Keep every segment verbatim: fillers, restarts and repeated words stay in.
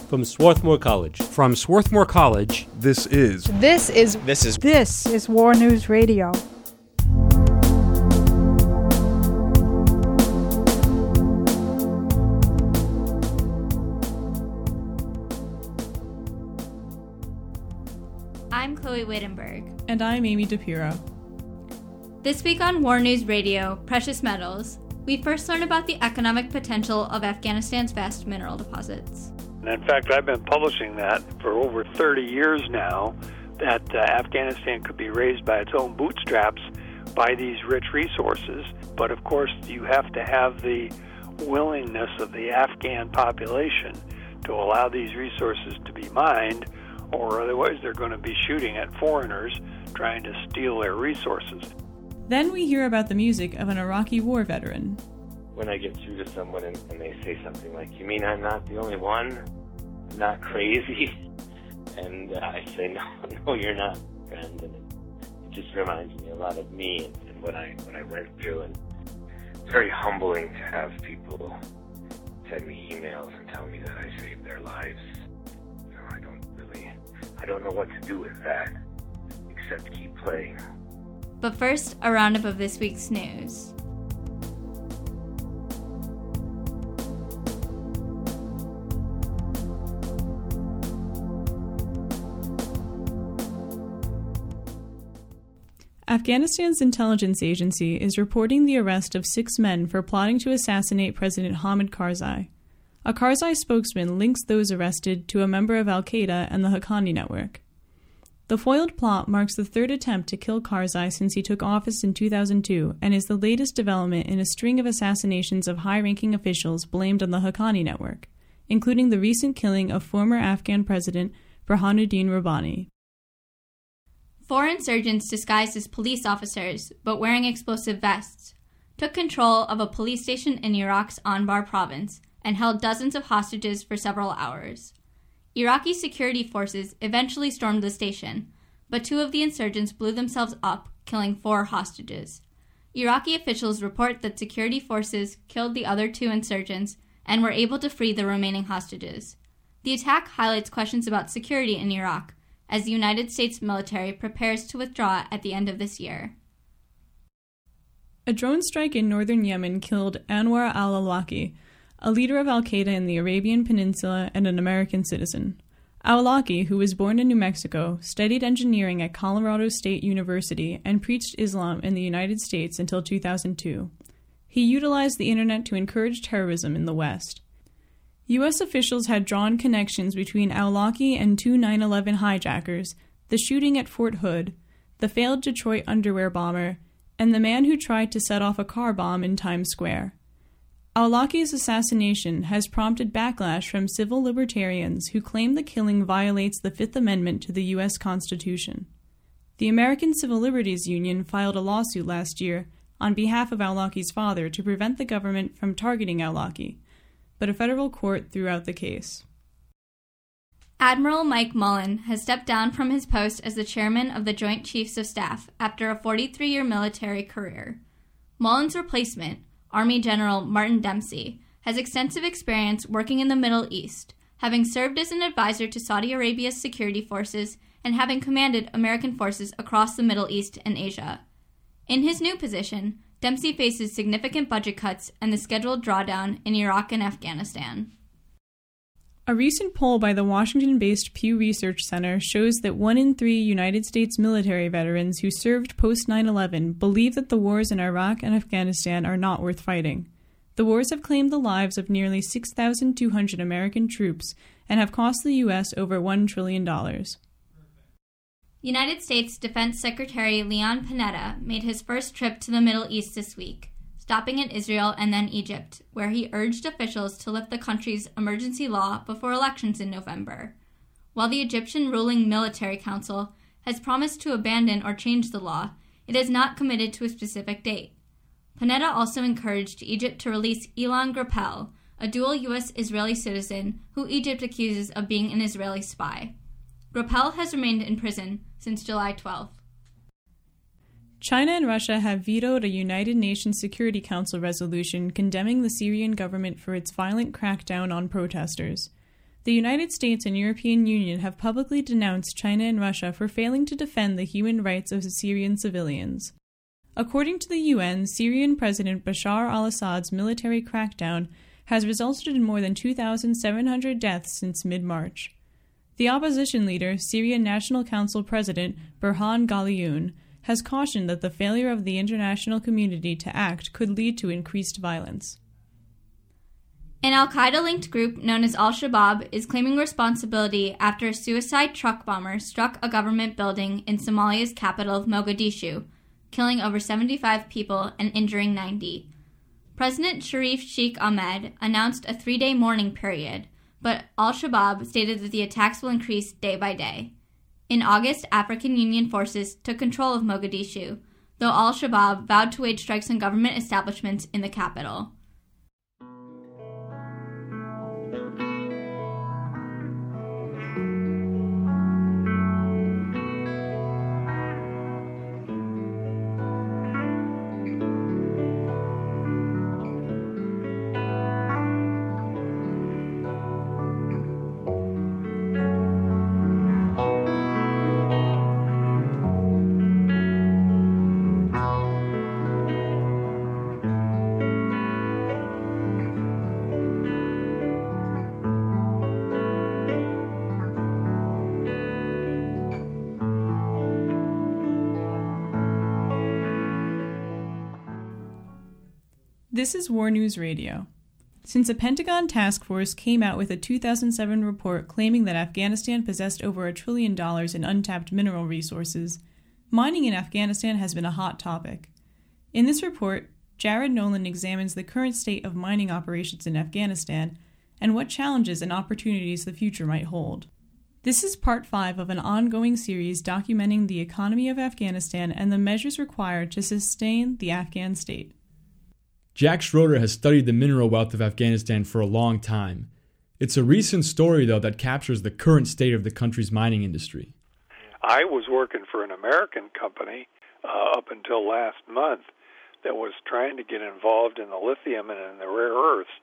From Swarthmore College. From Swarthmore College, this is... This is... This is... This is War News Radio. I'm Chloe Wittenberg. And I'm Amy DePiro. This week on War News Radio, Precious Metals, we first learn about the economic potential of Afghanistan's vast mineral deposits. And in fact, I've been publishing that for over thirty years now, that uh, Afghanistan could be raised by its own bootstraps by these rich resources. But of course, you have to have the willingness of the Afghan population to allow these resources to be mined, or otherwise they're going to be shooting at foreigners trying to steal their resources. Then we hear about the music of an Iraqi war veteran. When I get through to someone and, and they say something like, "You mean I'm not the only one? I'm not crazy?" And uh, I say, no, no, you're not, friend. And it, it just reminds me a lot of me and, and what I what I went through. And it's very humbling to have people send me emails and tell me that I saved their lives. You know, I don't really, I don't know what to do with that, except keep playing. But first, a roundup of this week's news. Afghanistan's intelligence agency is reporting the arrest of six men for plotting to assassinate President Hamid Karzai. A Karzai spokesman links those arrested to a member of al-Qaeda and the Haqqani network. The foiled plot marks the third attempt to kill Karzai since he took office in two thousand two and is the latest development in a string of assassinations of high-ranking officials blamed on the Haqqani network, including the recent killing of former Afghan President Burhanuddin Rabbani. Four insurgents disguised as police officers, but wearing explosive vests, took control of a police station in Iraq's Anbar province and held dozens of hostages for several hours. Iraqi security forces eventually stormed the station, but two of the insurgents blew themselves up, killing four hostages. Iraqi officials report that security forces killed the other two insurgents and were able to free the remaining hostages. The attack highlights questions about security in Iraq, as the United States military prepares to withdraw at the end of this year. A drone strike in northern Yemen killed Anwar al-Awlaki, a leader of al-Qaeda in the Arabian Peninsula and an American citizen. Awlaki, who was born in New Mexico, studied engineering at Colorado State University and preached Islam in the United States until two thousand two. He utilized the internet to encourage terrorism in the West. U S officials had drawn connections between Awlaki and two nine eleven hijackers, the shooting at Fort Hood, the failed Detroit underwear bomber, and the man who tried to set off a car bomb in Times Square. Awlaki's assassination has prompted backlash from civil libertarians who claim the killing violates the Fifth Amendment to the U S Constitution. The American Civil Liberties Union filed a lawsuit last year on behalf of Awlaki's father to prevent the government from targeting Awlaki, but a federal court threw out the case. Admiral Mike Mullen has stepped down from his post as the chairman of the Joint Chiefs of Staff after a forty-three-year military career. Mullen's replacement, Army General Martin Dempsey, has extensive experience working in the Middle East, having served as an advisor to Saudi Arabia's security forces and having commanded American forces across the Middle East and Asia. In his new position, Dempsey faces significant budget cuts and the scheduled drawdown in Iraq and Afghanistan. A recent poll by the Washington-based Pew Research Center shows that one in three United States military veterans who served post nine eleven believe that the wars in Iraq and Afghanistan are not worth fighting. The wars have claimed the lives of nearly six thousand two hundred American troops and have cost the U S over one trillion dollars. United States Defense Secretary Leon Panetta made his first trip to the Middle East this week, stopping at Israel and then Egypt, where he urged officials to lift the country's emergency law before elections in November. While the Egyptian ruling military council has promised to abandon or change the law, it has not committed to a specific date. Panetta also encouraged Egypt to release Ilan Grappel, a dual U S-Israeli citizen who Egypt accuses of being an Israeli spy. Grappel has remained in prison since July twelfth. China and Russia have vetoed a United Nations Security Council resolution condemning the Syrian government for its violent crackdown on protesters. The United States and European Union have publicly denounced China and Russia for failing to defend the human rights of Syrian civilians. According to the U N, Syrian President Bashar al-Assad's military crackdown has resulted in more than two thousand seven hundred deaths since mid-March. The opposition leader, Syrian National Council President Burhan Ghaliun, has cautioned that the failure of the international community to act could lead to increased violence. An al-Qaeda-linked group known as Al-Shabaab is claiming responsibility after a suicide truck bomber struck a government building in Somalia's capital, Mogadishu, killing over seventy-five people and injuring ninety. President Sharif Sheikh Ahmed announced a three-day mourning period, but Al-Shabaab stated that the attacks will increase day by day. In August, African Union forces took control of Mogadishu, though Al-Shabaab vowed to wage strikes on government establishments in the capital. This is War News Radio. Since a Pentagon task force came out with a two thousand seven report claiming that Afghanistan possessed over a trillion dollars in untapped mineral resources, mining in Afghanistan has been a hot topic. In this report, Jared Nolan examines the current state of mining operations in Afghanistan and what challenges and opportunities the future might hold. This is part five of an ongoing series documenting the economy of Afghanistan and the measures required to sustain the Afghan state. Jack Schroeder has studied the mineral wealth of Afghanistan for a long time. It's a recent story, though, that captures the current state of the country's mining industry. I was working for an American company uh, up until last month that was trying to get involved in the lithium and in the rare earths,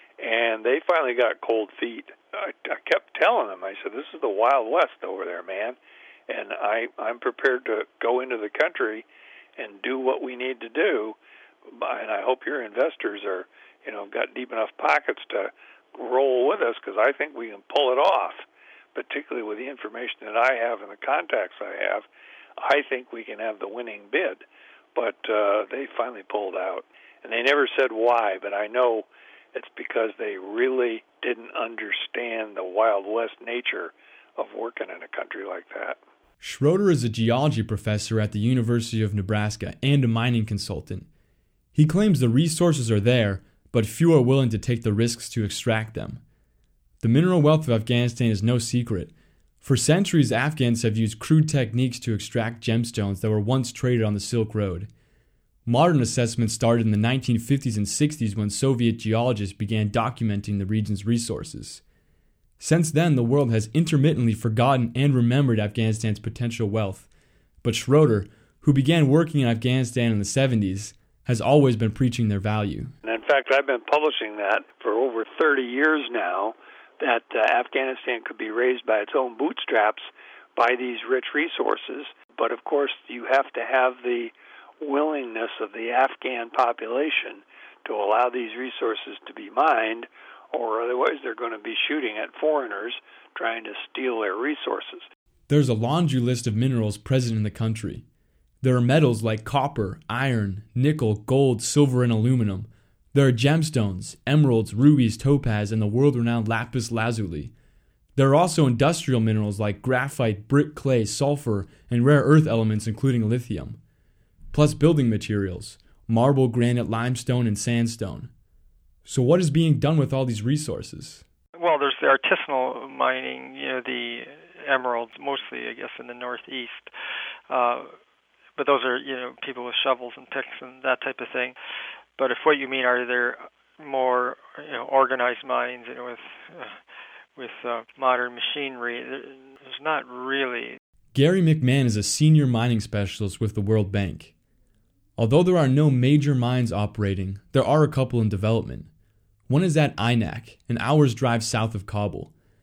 and they finally got cold feet. I, I kept telling them, I said, this is the Wild West over there, man, and I, I'm prepared to go into the country and do what we need to do. And I hope your investors are, you know, got deep enough pockets to roll with us, because I think we can pull it off, particularly with the information that I have and the contacts I have. I think we can have the winning bid. But uh, they finally pulled out. And they never said why, but I know it's because they really didn't understand the Wild West nature of working in a country like that. Schroeder is a geology professor at the University of Nebraska and a mining consultant. He claims the resources are there, but few are willing to take the risks to extract them. The mineral wealth of Afghanistan is no secret. For centuries, Afghans have used crude techniques to extract gemstones that were once traded on the Silk Road. Modern assessments started in the nineteen fifties and sixties when Soviet geologists began documenting the region's resources. Since then, the world has intermittently forgotten and remembered Afghanistan's potential wealth. But Schroeder, who began working in Afghanistan in the seventies, has always been preaching their value. And in fact, I've been publishing that for over thirty years now, that uh, Afghanistan could be raised by its own bootstraps by these rich resources. But of course, you have to have the willingness of the Afghan population to allow these resources to be mined, or otherwise they're going to be shooting at foreigners trying to steal their resources. There's a laundry list of minerals present in the country. There are metals like copper, iron, nickel, gold, silver, and aluminum. There are gemstones, emeralds, rubies, topaz, and the world-renowned lapis lazuli. There are also industrial minerals like graphite, brick clay, sulfur, and rare earth elements including lithium. Plus building materials, marble, granite, limestone, and sandstone. So what is being done with all these resources? Well, there's the artisanal mining, you know, the emeralds, mostly, I guess, in the northeast. Uh, But those are, you know, people with shovels and picks and that type of thing. But if what you mean are there more, you know, organized mines, you know, with uh, with uh, modern machinery, there's not really. Gary McMahon is a senior mining specialist with the World Bank. Although there are no major mines operating, there are a couple in development. One is at Ainak, an hour's drive south of Kabul.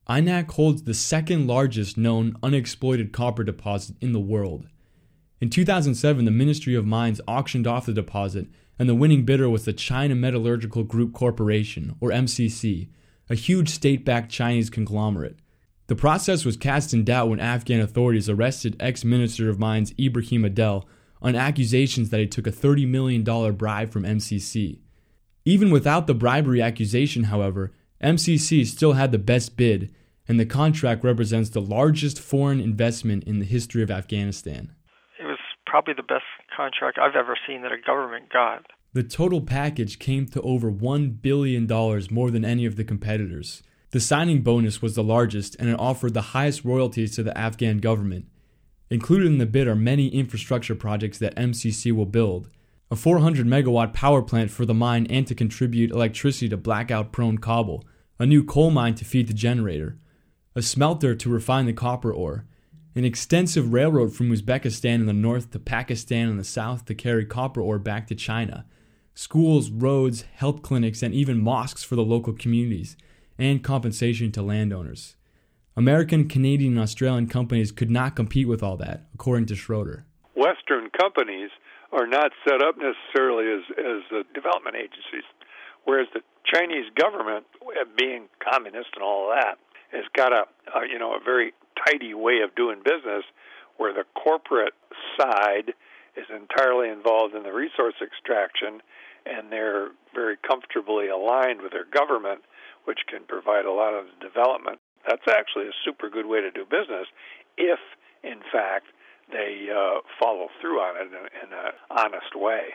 I N A C holds the second largest known unexploited copper deposit in the world. In two thousand seven, the Ministry of Mines auctioned off the deposit, and the winning bidder was the China Metallurgical Group Corporation, or M C C, a huge state-backed Chinese conglomerate. The process was cast in doubt when Afghan authorities arrested ex-Minister of Mines Ibrahim Adel on accusations that he took a thirty million dollars bribe from M C C. Even without the bribery accusation, however, M C C still had the best bid, and the contract represents the largest foreign investment in the history of Afghanistan. It was probably the best contract I've ever seen that a government got. The total package came to over one billion dollars more than any of the competitors. The signing bonus was the largest, and it offered the highest royalties to the Afghan government. Included in the bid are many infrastructure projects that M C C will build. A four hundred megawatt power plant for the mine and to contribute electricity to blackout-prone Kabul, a new coal mine to feed the generator, a smelter to refine the copper ore, an extensive railroad from Uzbekistan in the north to Pakistan in the south to carry copper ore back to China, schools, roads, health clinics, and even mosques for the local communities, and compensation to landowners. American, Canadian, and Australian companies could not compete with all that, according to Schroeder. Western companies are not set up necessarily as, as uh, development agencies, whereas the Chinese government, being communist and all of that, has got a, a you know a very tidy way of doing business, where the corporate side is entirely involved in the resource extraction, and they're very comfortably aligned with their government, which can provide a lot of development. That's actually a super good way to do business if, in fact, they uh, follow through on it in an honest way.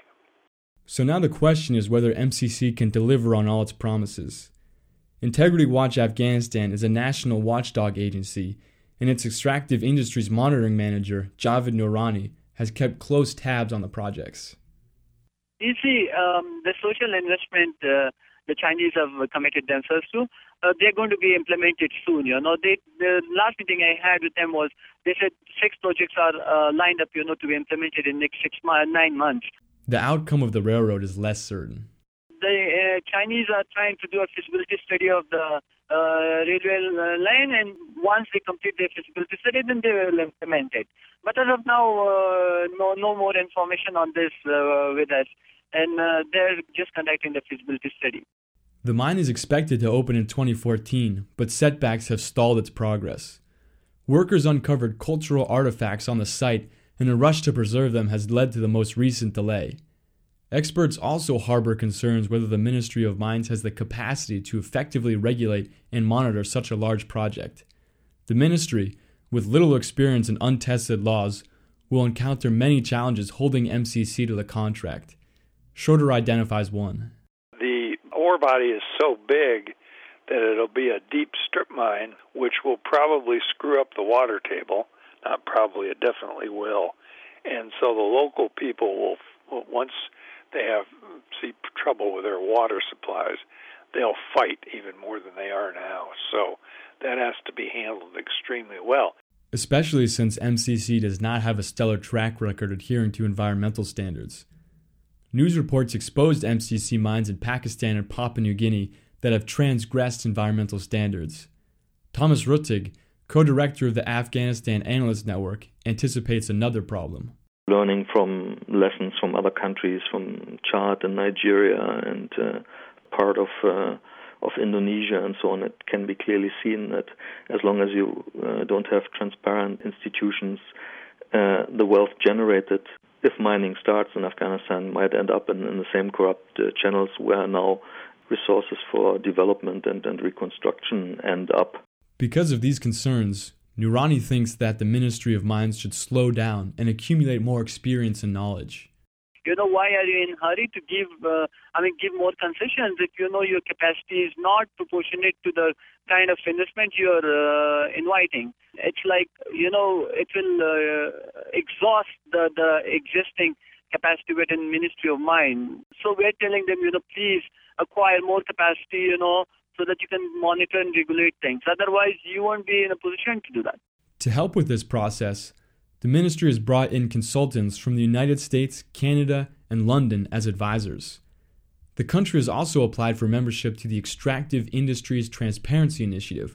So now the question is whether M C C can deliver on all its promises. Integrity Watch Afghanistan is a national watchdog agency, and its extractive industries monitoring manager, Javed Noorani, has kept close tabs on the projects. You see, um, the social investment uh, the Chinese have committed themselves to, uh, they're going to be implemented soon. You know, they, the last meeting I had with them was they said six projects are uh, lined up, you know, to be implemented in the next six months, nine months. The outcome of the railroad is less certain. The uh, Chinese are trying to do a feasibility study of the uh, railway line, and once they complete their feasibility study, then they will implement it. But as of now, uh, no, no more information on this uh, with us, and uh, they're just conducting the feasibility study. The mine is expected to open in twenty fourteen, but setbacks have stalled its progress. Workers uncovered cultural artifacts on the site, and a rush to preserve them has led to the most recent delay. Experts also harbor concerns whether the Ministry of Mines has the capacity to effectively regulate and monitor such a large project. The ministry, with little experience in untested laws, will encounter many challenges holding M C C to the contract. Schroeder identifies one. The ore body is so big that it'll be a deep strip mine, which will probably screw up the water table. Not probably, it definitely will. And so the local people will, once they have see trouble with their water supplies, they'll fight even more than they are now. So that has to be handled extremely well. Especially since M C C does not have a stellar track record adhering to environmental standards. News reports exposed M C C mines in Pakistan and Papua New Guinea that have transgressed environmental standards. Thomas Ruttig, co-director of the Afghanistan Analyst Network, anticipates another problem. Learning from lessons from other countries, from Chad and Nigeria and uh, part of uh, of Indonesia and so on, it can be clearly seen that as long as you uh, don't have transparent institutions, uh, the wealth generated, if mining starts in Afghanistan, might end up in, in the same corrupt uh, channels where now resources for development and, and reconstruction end up. Because of these concerns, Noorani thinks that the Ministry of Mines should slow down and accumulate more experience and knowledge. You know, why are you in a hurry to give, uh, I mean, give more concessions if you know your capacity is not proportionate to the kind of investment you're uh, inviting? It's like, you know, it will uh, exhaust the, the existing capacity within Ministry of Mines. So we're telling them, you know, please acquire more capacity, you know, so that you can monitor and regulate things. Otherwise, you won't be in a position to do that. To help with this process, the ministry has brought in consultants from the United States, Canada, and London as advisors. The country has also applied for membership to the Extractive Industries Transparency Initiative,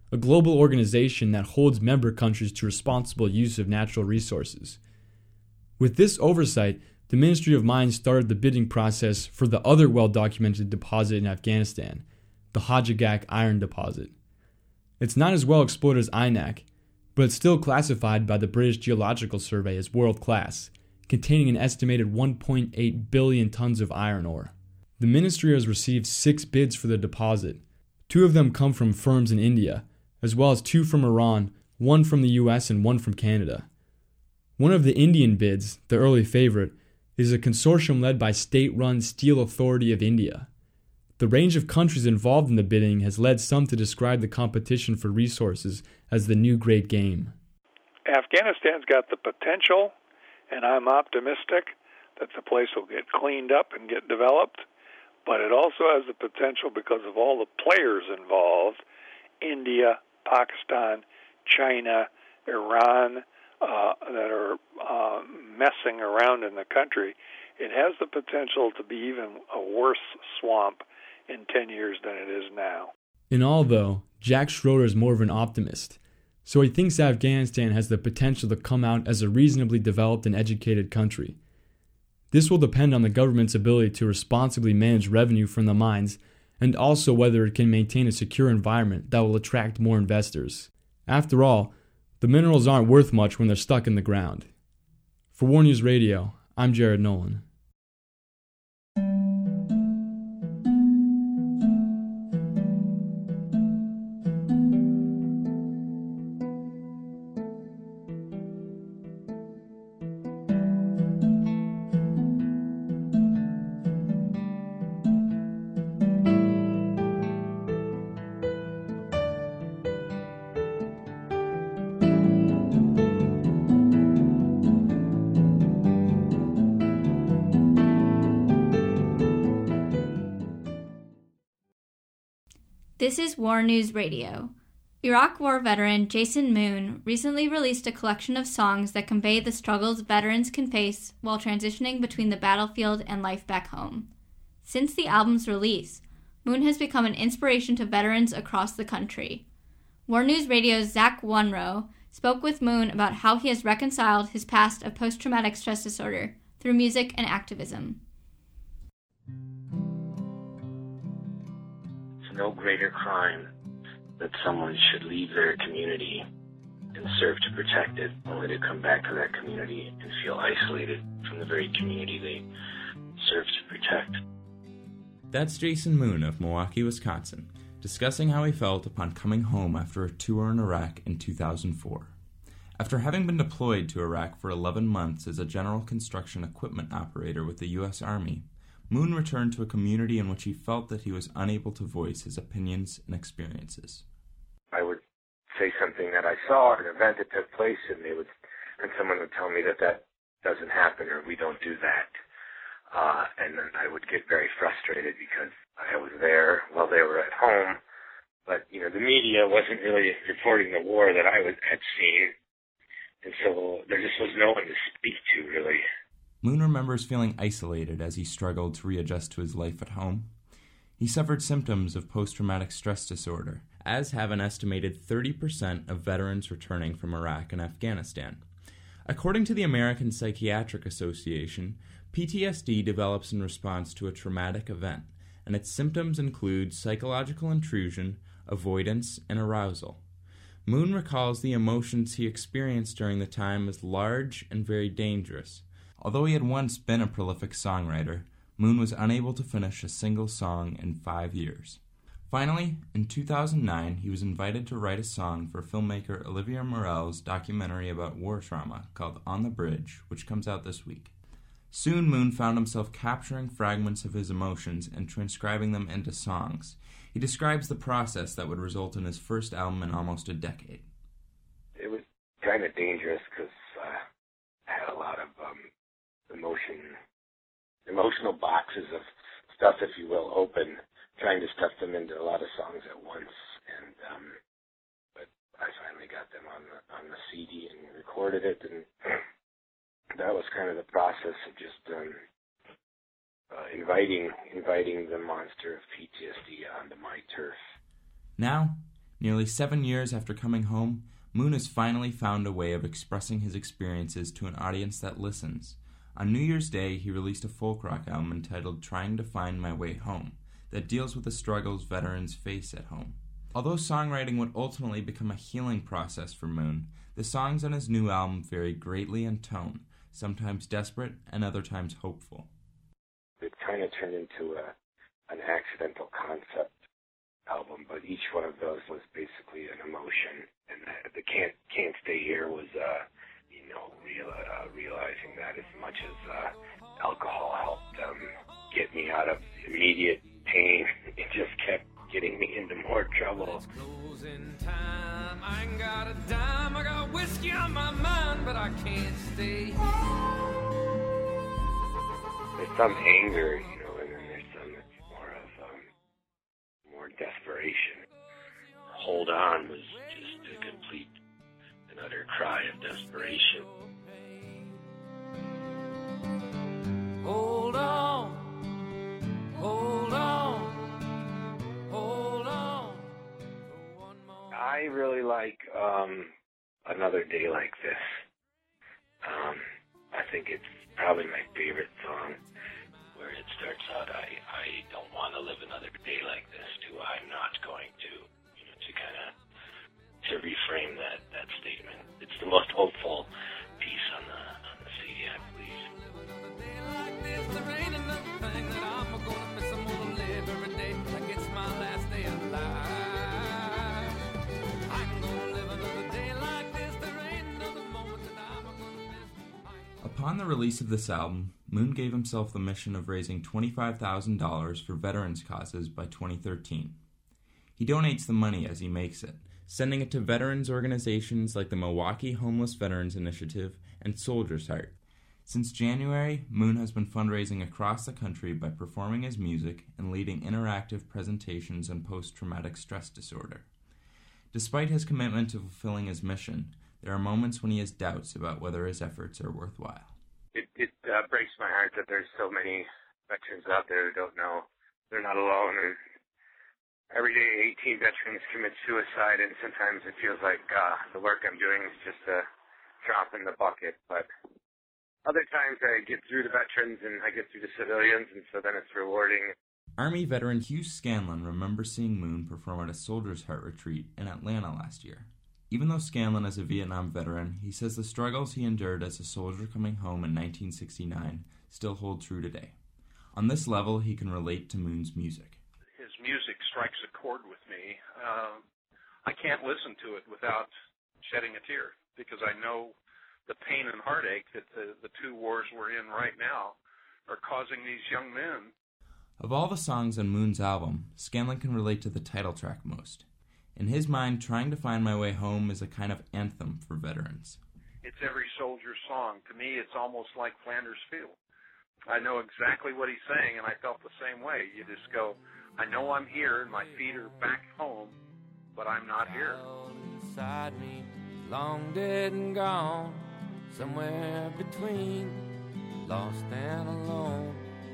a global organization that holds member countries to responsible use of natural resources. With this oversight, the Ministry of Mines started the bidding process for the other well-documented deposit in Afghanistan, the Hajagak iron deposit. It's not as well explored as I N A C, but it's still classified by the British Geological Survey as world-class, containing an estimated one point eight billion tons of iron ore. The ministry has received six bids for the deposit. Two of them come from firms in India, as well as two from Iran, one from the U S and one from Canada. One of the Indian bids, the early favorite, is a consortium led by state-run Steel Authority of India. The range of countries involved in the bidding has led some to describe the competition for resources as the new great game. Afghanistan's got the potential, and I'm optimistic that the place will get cleaned up and get developed, but it also has the potential because of all the players involved, India, Pakistan, China, Iran, uh, that are uh, messing around in the country. It has the potential to be even a worse swamp in ten years than it is now. In all, though, Jack Schroeder is more of an optimist, so he thinks Afghanistan has the potential to come out as a reasonably developed and educated country. This will depend on the government's ability to responsibly manage revenue from the mines and also whether it can maintain a secure environment that will attract more investors. After all, the minerals aren't worth much when they're stuck in the ground. For War News Radio, I'm Jared Nolan. This is War News Radio. Iraq War veteran Jason Moon recently released a collection of songs that convey the struggles veterans can face while transitioning between the battlefield and life back home. Since the album's release, Moon has become an inspiration to veterans across the country. War News Radio's Zach Wunrow spoke with Moon about how he has reconciled his past of post-traumatic stress disorder through music and activism. No greater crime that someone should leave their community and serve to protect it, only to come back to that community and feel isolated from the very community they serve to protect. That's Jason Moon of Milwaukee, Wisconsin, discussing how he felt upon coming home after a tour in Iraq in two thousand four. After having been deployed to Iraq for eleven months as a general construction equipment operator with the U S Army, Moon returned to a community in which he felt that he was unable to voice his opinions and experiences. I would say something that I saw at an event that took place, and they would, and someone would tell me that that doesn't happen or we don't do that. Uh, and then I would get very frustrated because I was there while they were at home, but you know the media wasn't really reporting the war that I was had seen, and so there just was no one to speak to really. Moon remembers feeling isolated as he struggled to readjust to his life at home. He suffered symptoms of post-traumatic stress disorder, as have an estimated thirty percent of veterans returning from Iraq and Afghanistan. According to the American Psychiatric Association, P T S D develops in response to a traumatic event, and its symptoms include psychological intrusion, avoidance, and arousal. Moon recalls the emotions he experienced during the time as large and very dangerous. Although he had once been a prolific songwriter, Moon was unable to finish a single song in five years. Finally, in two thousand nine, he was invited to write a song for filmmaker Olivier Morel's documentary about war trauma called On the Bridge, which comes out this week. Soon, Moon found himself capturing fragments of his emotions and transcribing them into songs. He describes the process that would result in his first album in almost a decade. It was kind of dangerous because uh, I had a lot of um, emotion, emotional boxes of stuff, if you will, open, trying to stuff them into a lot of songs at once. And um, but I finally got them on the on the C D and recorded it, and that was kind of the process of just um, uh, inviting inviting the monster of P T S D onto my turf. Now, Nearly seven years after coming home, Moon has finally found a way of expressing his experiences to an audience that listens. On New Year's Day, he released a folk rock album entitled Trying to Find My Way Home that deals with the struggles veterans face at home. Although songwriting would ultimately become a healing process for Moon, the songs on his new album vary greatly in tone, sometimes desperate and other times hopeful. It kind of turned into a, an accidental concept album, but each one of those was basically an emotion. And the, the Can't Can't Stay Here was, uh, you know, real, uh, realizing that as much as uh, alcohol helped um, get me out of immediate pain, it just kept getting me into more trouble. Closing time. I ain't got a dime. I got whiskey on my mind, but I can't stay. There's some anger, you know, and then there's some that's more of um, more desperation. Hold On was just a complete and utter cry of desperation. Hold on, hold on, hold on. I really like um, Another Day Like This. Um, I think it's probably my favorite song, where it starts out, I, I don't want to live another day like this, to I'm not going to, you know, to kind of, to reframe that, that statement. It's the most hopeful piece on the, on the C D, I believe. There ain't another thing that I'm gonna miss. I'm gonna live every day like it's my last day alive. I'm gonna live another day like this. There ain't another moment that I'm gonna miss. Upon the release of this album, Moon gave himself the mission of raising twenty-five thousand dollars for veterans' causes by twenty thirteen. He donates the money as he makes it, sending it to veterans organizations like the Milwaukee Homeless Veterans Initiative and Soldier's Heart. Since January, Moon has been fundraising across the country by performing his music and leading interactive presentations on post-traumatic stress disorder. Despite his commitment to fulfilling his mission, there are moments when he has doubts about whether his efforts are worthwhile. It, it uh, breaks my heart that there's so many veterans out there who don't know they're not alone. And every day, eighteen veterans commit suicide, and sometimes it feels like uh, the work I'm doing is just a drop in the bucket. But other times I get through the veterans and I get through the civilians, and so then it's rewarding. Army veteran Hugh Scanlon remembers seeing Moon perform at a Soldier's Heart retreat in Atlanta last year. Even though Scanlon is a Vietnam veteran, he says the struggles he endured as a soldier coming home in nineteen sixty-nine still hold true today. On this level, he can relate to Moon's music. His music strikes a chord with me. Uh, I can't listen to it without shedding a tear, because I know the pain and heartache that the, the two wars we're in right now are causing these young men. Of all the songs on Moon's album, Scanlon can relate to the title track most. In his mind, Trying to Find My Way Home is a kind of anthem for veterans. It's every soldier's song. To me, it's almost like Flanders Field. I know exactly what he's saying, and I felt the same way. You just go, I know I'm here, and my feet are back home, but I'm not here. Inside me, long dead and gone, somewhere between, lost and alone,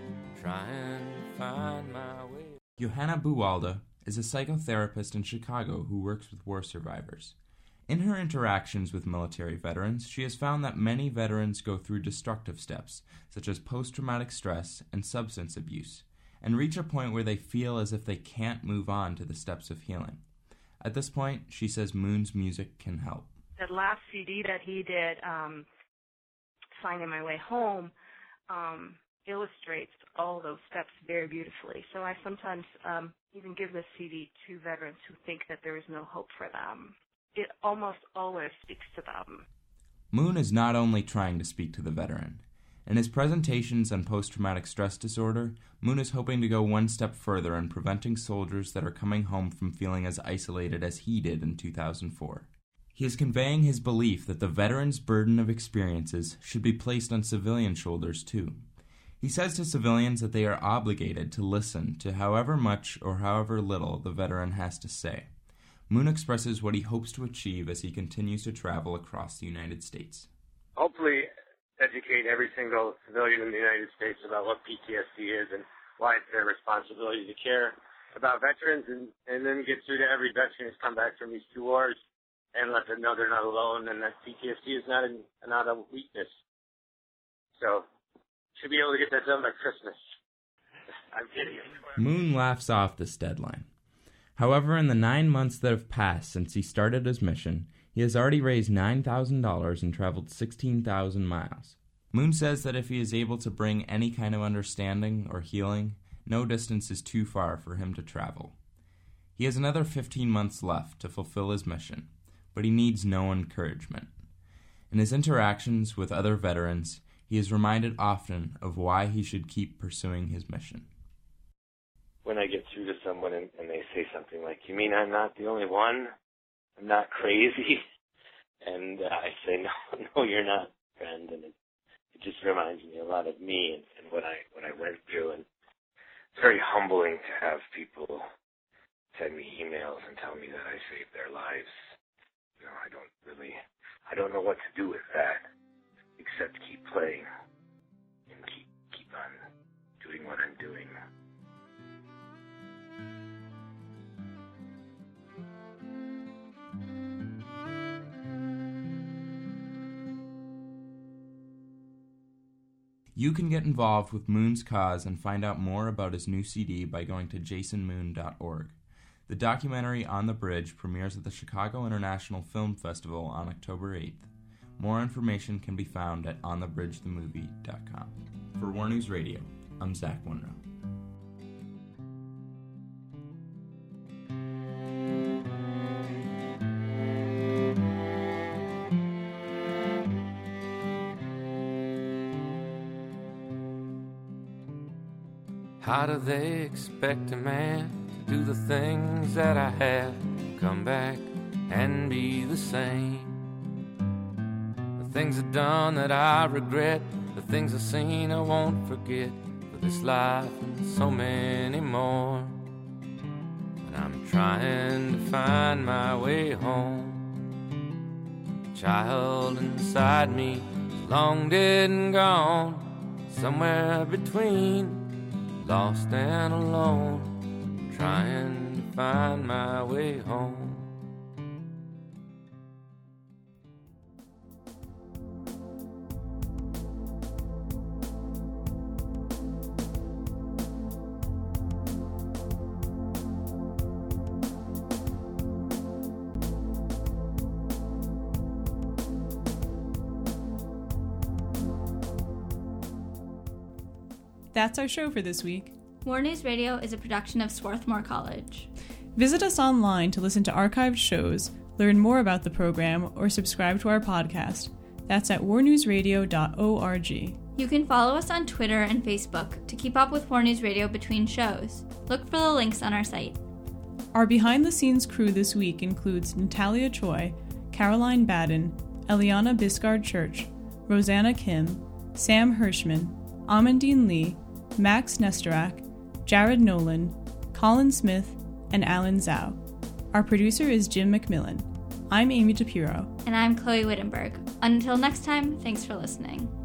trying to find my way. Johanna Buwalda is a psychotherapist in Chicago who works with war survivors. In her interactions with military veterans, she has found that many veterans go through destructive steps, such as post-traumatic stress and substance abuse, and reach a point where they feel as if they can't move on to the steps of healing. At this point, she says Moon's music can help. That last C D that he did, um, Finding My Way Home, um, illustrates all those steps very beautifully. So I sometimes um, even give this C D to veterans who think that there is no hope for them. It almost always speaks to them. Moon is not only trying to speak to the veteran. In his presentations on post-traumatic stress disorder, Moon is hoping to go one step further in preventing soldiers that are coming home from feeling as isolated as he did in two thousand four. He is conveying his belief that the veteran's burden of experiences should be placed on civilian shoulders too. He says to civilians that they are obligated to listen to however much or however little the veteran has to say. Moon expresses what he hopes to achieve as he continues to travel across the United States. Hopefully educate every single civilian in the United States about what P T S D is and why it's their responsibility to care, about veterans and, and then get through to every veteran who's come back from these two wars and let them know they're not alone and that P T S D is not a, not a weakness. So, should be able to get that done by Christmas. I'm kidding. Moon laughs off this deadline. However, in the nine months that have passed since he started his mission, he has already raised nine thousand dollars and traveled sixteen thousand miles. Moon says that if he is able to bring any kind of understanding or healing, no distance is too far for him to travel. He has another fifteen months left to fulfill his mission, but he needs no encouragement. In his interactions with other veterans, he is reminded often of why he should keep pursuing his mission. When I get through to someone and, and they say something like, "You mean I'm not the only one? I'm not crazy?" And uh, I say, "No, no, you're not, friend." And it, it just reminds me a lot of me and, and what I what I went through. And it's very humbling to have people send me emails and tell me that I saved their lives. You know, I don't really, I don't know what to do with that, except keep playing and keep keep on doing what I'm doing. You can get involved with Moon's cause and find out more about his new C D by going to jason moon dot org. The documentary On the Bridge premieres at the Chicago International Film Festival on October eighth. More information can be found at on the bridge the movie dot com. For War News Radio, I'm Zach Winrow. How do they expect a man to do the things that I have, come back and be the same? The things I've done that I regret, the things I've seen I won't forget, for this life and so many more. But I'm trying to find my way home. The child inside me is long dead and gone, somewhere between lost and alone, trying to find my way home. That's our show for this week. War News Radio is a production of Swarthmore College. Visit us online to listen to archived shows, learn more about the program, or subscribe to our podcast. That's at war news radio dot org. You can follow us on Twitter and Facebook to keep up with War News Radio between shows. Look for the links on our site. Our behind-the-scenes crew this week includes Natalia Choi, Caroline Baden, Eliana Biscard Church, Rosanna Kim, Sam Hirschman, Amandine Lee, Max Nestorak, Jared Nolan, Colin Smith, and Alan Zhao. Our producer is Jim McMillan. I'm Amy DePiro. And I'm Chloe Wittenberg. Until next time, thanks for listening.